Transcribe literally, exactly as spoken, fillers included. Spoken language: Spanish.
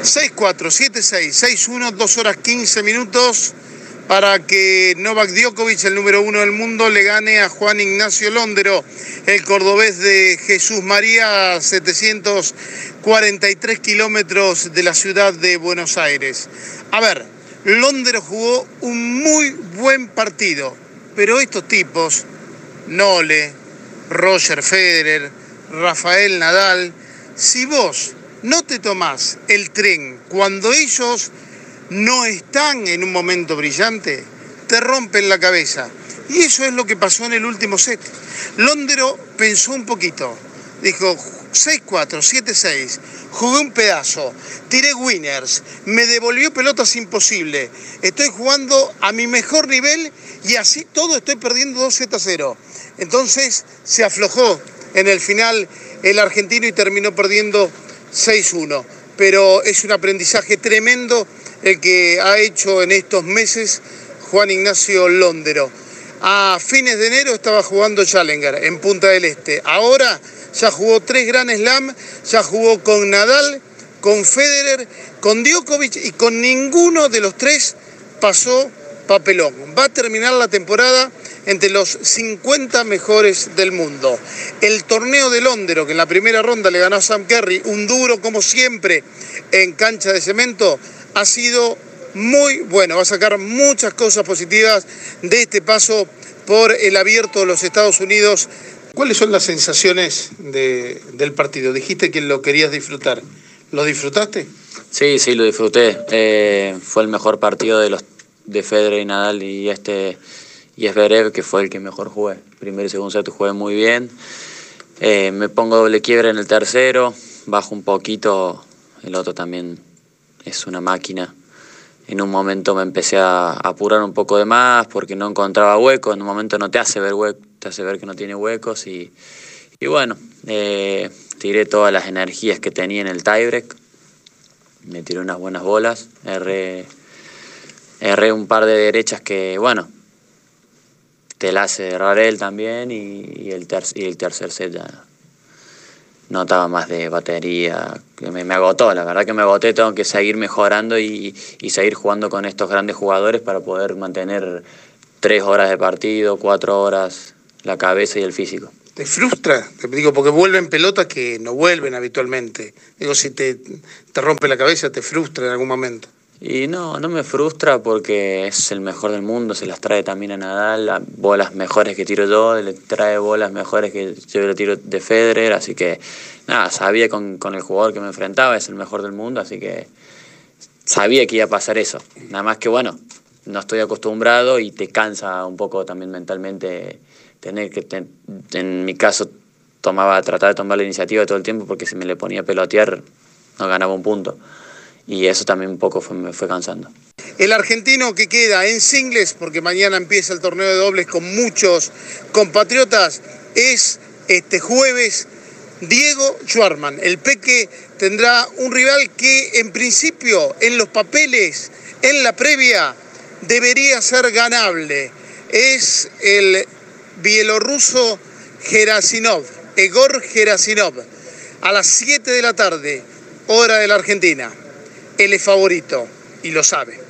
seis cuatro, siete seis, seis uno, dos horas quince minutos para que Novak Djokovic, el número uno del mundo, le gane a Juan Ignacio Londero, el cordobés de Jesús María, a setecientos cuarenta y tres kilómetros de la ciudad de Buenos Aires. A ver, Londero jugó un muy buen partido, pero estos tipos, Nole, Roger Federer, Rafael Nadal, si vos no te tomás el tren cuando ellos no están en un momento brillante, te rompen la cabeza. Y eso es lo que pasó en el último set. Londero pensó un poquito, dijo seis cuatro, siete seis, jugué un pedazo, tiré winners, me devolvió pelotas imposible, estoy jugando a mi mejor nivel y así todo estoy perdiendo dos sets a cero. Entonces se aflojó en el final el argentino y terminó perdiendo seis uno. Pero es un aprendizaje tremendo el que ha hecho en estos meses Juan Ignacio Londero. A fines de enero estaba jugando Challenger en Punta del Este. Ahora ya jugó tres Grand Slam, ya jugó con Nadal, con Federer, con Djokovic y con ninguno de los tres pasó papelón. Va a terminar la temporada entre los cincuenta mejores del mundo. El torneo de Londero, que en la primera ronda le ganó a Sam Querrey, un duro como siempre en cancha de cemento, ha sido muy bueno. Va a sacar muchas cosas positivas de este paso por el Abierto de los Estados Unidos. ¿Cuáles son las sensaciones de, del partido? Dijiste que lo querías disfrutar. ¿Lo disfrutaste? Sí, sí, lo disfruté. Eh, fue el mejor partido de los de Federer y Nadal y este y Zverev, que fue el que mejor jugué. Primero y segundo set jugué muy bien. Eh, me pongo doble quiebra en el tercero, bajo un poquito, el otro también es una máquina. En un momento me empecé a apurar un poco de más porque no encontraba huecos. En un momento no te hace ver huecos, te hace ver que no tiene huecos y, y bueno, eh, tiré todas las energías que tenía en el tiebreak. Me tiré unas buenas bolas, erré, erré un par de derechas que, bueno, te la hace errar él también y, y, el ter y el tercer set ya no estaba más de batería, que me, me agotó, la verdad que me agoté, tengo que seguir mejorando y, y seguir jugando con estos grandes jugadores para poder mantener tres horas de partido, cuatro horas, la cabeza y el físico. ¿Te frustra? Te digo, porque vuelven pelotas que no vuelven habitualmente. Digo, si te, te rompe la cabeza, ¿te frustra en algún momento? Y no, no me frustra porque es el mejor del mundo, se las trae también a Nadal, a bolas mejores que tiro yo, le trae bolas mejores que yo le tiro de Federer, así que nada, sabía con, con el jugador que me enfrentaba, es el mejor del mundo, así que sabía que iba a pasar eso. Nada más que bueno, no estoy acostumbrado y te cansa un poco también mentalmente tener que, ten, en mi caso, tomaba, trataba de tomar la iniciativa todo el tiempo porque si me le ponía a pelotear no ganaba un punto. Y eso también un poco fue, me fue cansando. El argentino que queda en singles, porque mañana empieza el torneo de dobles con muchos compatriotas, es este jueves Diego Schwartzman. El Peque tendrá un rival que en principio, en los papeles, en la previa, debería ser ganable. Es el bielorruso Gerasimov, Egor Gerasimov, a las siete de la tarde, hora de la Argentina. Él es favorito y lo sabe.